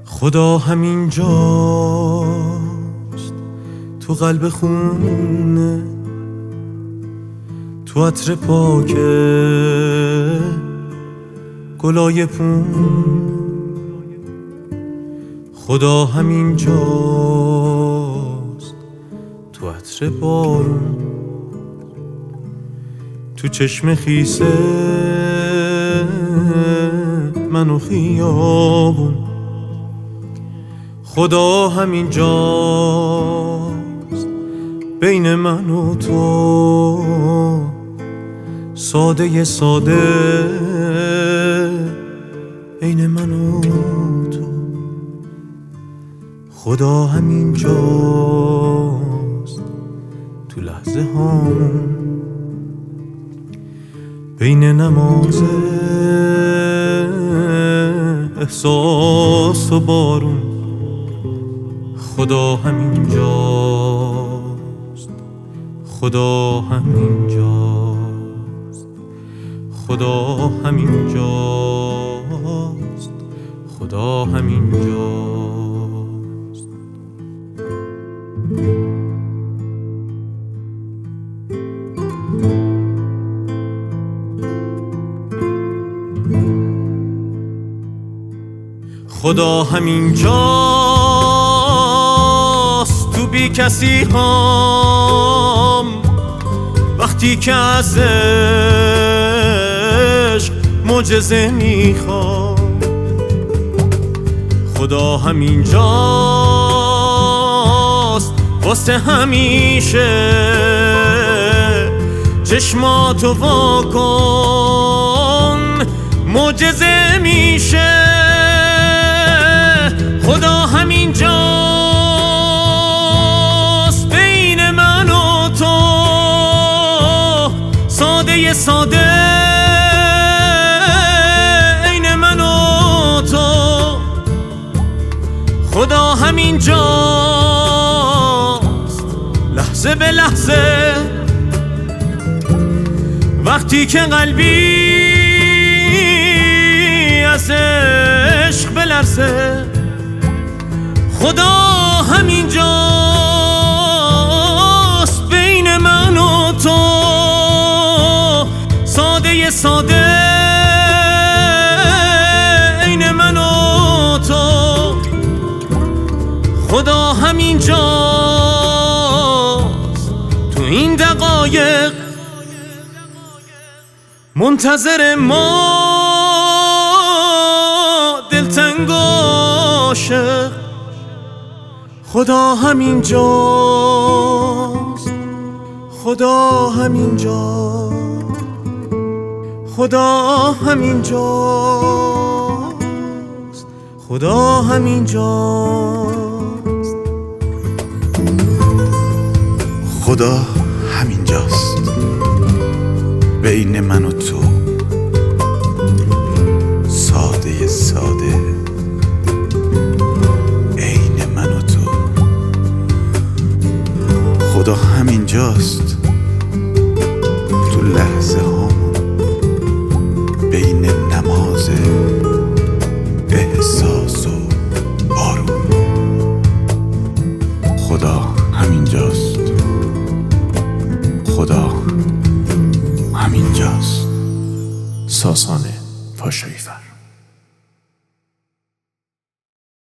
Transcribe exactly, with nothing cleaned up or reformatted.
خدا همینجاست تو قلب خونه، تو عطر پاک گلای پون. خدا همینجاست تو عطر بارون، تو چشم خیسه من و خیابون. خدا همینجاست بین من و تو، ساده ساده بین من و تو. خدا همینجاست تو لحظه هامون، بین نماز احساس و بارون. خدا همینجاست، خدا همینجاست، خدا همینجاست، خدا همینجاست. خدا همینجاست تو بی کسی هم، وقتی که از عشق معجزه میخوام. خدا همینجاست واسه همیشه، چشماتو وا کن معجزه میشه. خدا همینجاست بین من و تو، ساده ساده عین من و تو. خدا همینجاست لحظه به لحظه، وقتی که قلبی از عشق بلرزه. خدا همینجاست بین من و تو، ساده ساده عین من و تو. خدا همینجاست تو این دقایق، منتظر ما دلتنگ عاشق. خدا همینجاست، خدا همینجاست، خدا همینجاست، خدا همینجاست. خدا همینجاست بین من و تو، ساده ساده عین من و تو. خدا همینجاست تو لحظه هامون، بین نماز احساس و بارون. خدا همینجاست، خدا همینجاست. ساسانه پاشایی فر.